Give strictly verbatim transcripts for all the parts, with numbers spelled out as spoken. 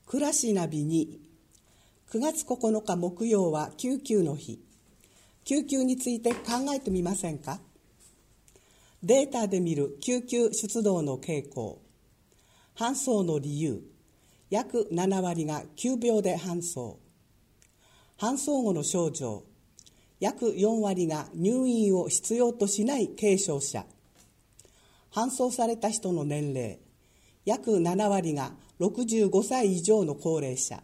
暮らしナビに、くがつここのか木曜は救急の日。救急について考えてみませんか？データで見る救急出動の傾向、搬送の理由、約ななわりが急病で搬送。搬送後の症状、約よんわりが入院を必要としない軽症者。搬送された人の年齢、約ななわりがろくじゅうごさい以上の高齢者。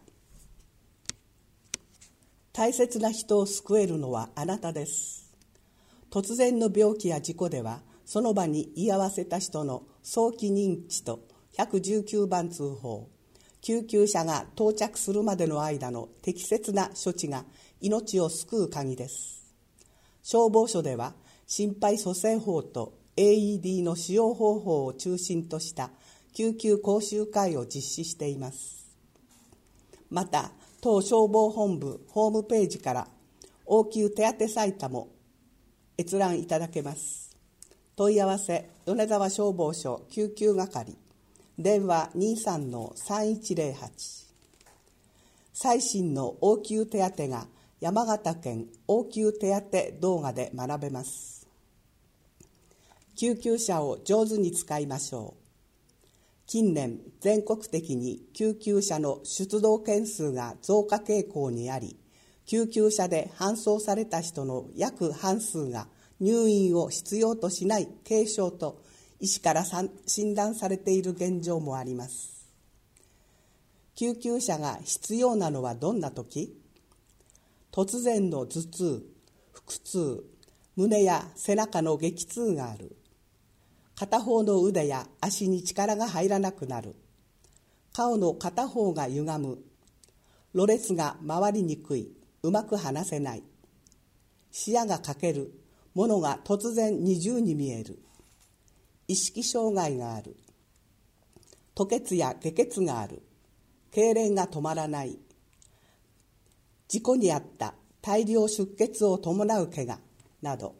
大切な人を救えるのはあなたです。突然の病気や事故では、その場に居合わせた人の早期認知といちいちきゅうばん通報、救急車が到着するまでの間の適切な処置が命を救う鍵です。消防署では、心肺蘇生法と エーイーディー の使用方法を中心とした救急講習会を実施しています。また、当消防本部ホームページから応急手当サイトも閲覧いただけます。問い合わせ、米沢消防署救急係、電話 にさんのさんいちゼロはち。最新の応急手当が山形県応急手当動画で学べます。救急車を上手に使いましょう。近年、全国的に救急車の出動件数が増加傾向にあり、救急車で搬送された人の約半数が入院を必要としない軽症と医師から診断されている現状もあります。救急車が必要なのはどんな時？突然の頭痛、腹痛、胸や背中の激痛がある。片方の腕や足に力が入らなくなる。顔の片方が歪む。ろれつが回りにくい。うまく話せない。視野が欠ける。ものが突然二重に見える。意識障害がある。吐血や下血がある。痙攣が止まらない。事故に遭った大量出血を伴う怪我など。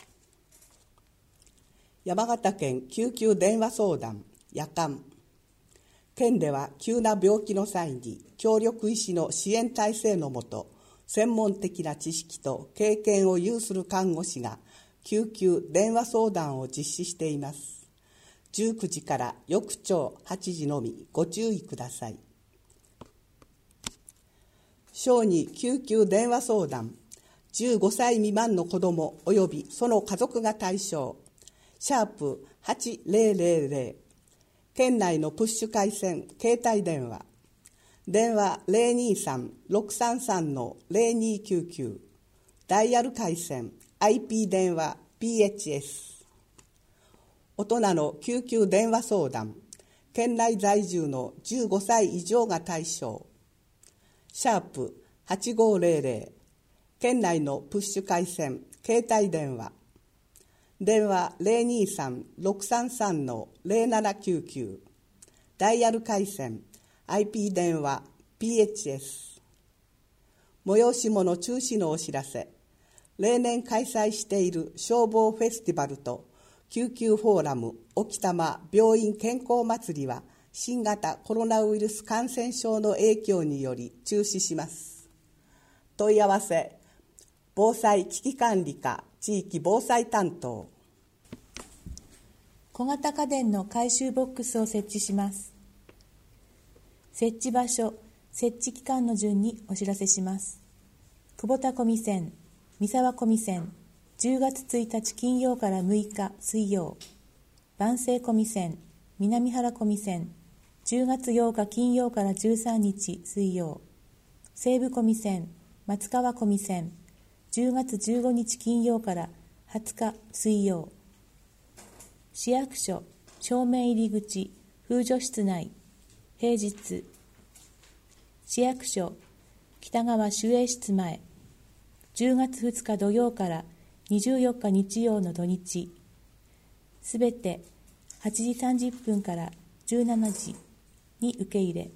山形県救急電話相談夜間。県では急な病気の際に協力医師の支援体制のもと、専門的な知識と経験を有する看護師が救急電話相談を実施しています。じゅうくじから翌朝はちじのみご注意ください。小児救急電話相談、じゅうごさい未満の子ども及びその家族が対象、シャープはちぜろぜろぜろ、県内のプッシュ回線、携帯電話、電話 ゼロにさんろくさんさんのゼロにきゅうきゅう、ダイヤル回線、アイピー 電話、ピーエイチエス。大人の救急電話相談、県内在住のじゅうごさい以上が対象、シャープはちごぜろぜろ、県内のプッシュ回線、携帯電話、電話 ゼロにさんろくさんさんのゼロななきゅうきゅう、ダイヤル回線、アイピー 電話、ピーエイチエス。催し物中止のお知らせ。例年開催している消防フェスティバルと救急フォーラム沖多摩病院健康祭りは新型コロナウイルス感染症の影響により中止します。問い合わせ、防災危機管理課地域防災担当。 小型家電の回収ボックスを設置します。設置場所、設置期間の順にお知らせします。久保田小見線、三沢小見線、じゅうがつついたち金曜からむいか水曜。万世小見線、南原小見線、じゅうがつようか金曜からじゅうさんにち水曜。西武小見線、松川小見線、じゅうがつじゅうごにち金曜からはつか水曜。市役所正面入り口風除室内平日。市役所北側守衛室前じゅうがつふつか土曜からにじゅうよっか日曜の土日。すべてはちじさんじゅっぷんからじゅうしちじに受け入れ。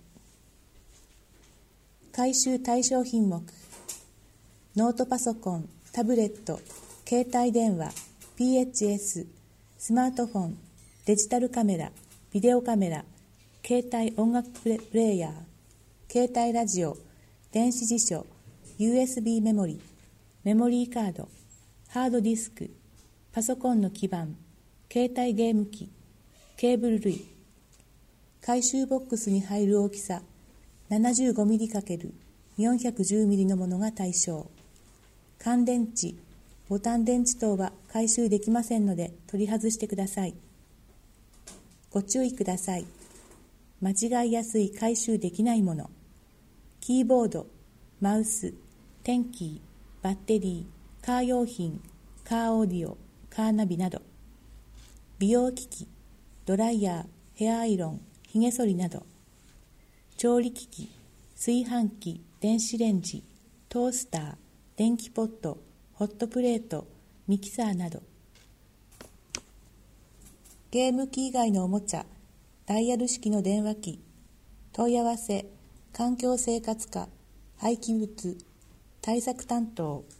回収対象品目、ノートパソコン、タブレット、携帯電話、ピーエイチエス、スマートフォン、デジタルカメラ、ビデオカメラ、携帯音楽プレイヤー。 携帯ラジオ、電子辞書、ユーエスビー メモリ、メモリーカード、ハードディスク、パソコンの基板、携帯ゲーム機、ケーブル類。回収ボックスに入る大きさ ななじゅうごミリかけるよんひゃくじゅうミリ のものが対象。乾電池、ボタン電池等は回収できませんので取り外してください。ご注意ください。間違いやすい回収できないもの。キーボード、マウス、テンキー、バッテリー、カー用品、カーオーディオ、カーナビなど。美容機器、ドライヤー、ヘアアイロン、ひげ剃りなど。調理機器、炊飯器、電子レンジ、トースター、電気ポット、ホットプレート、ミキサーなど。ゲーム機以外のおもちゃ、ダイヤル式の電話機。問い合わせ、環境生活課、廃棄物、対策担当。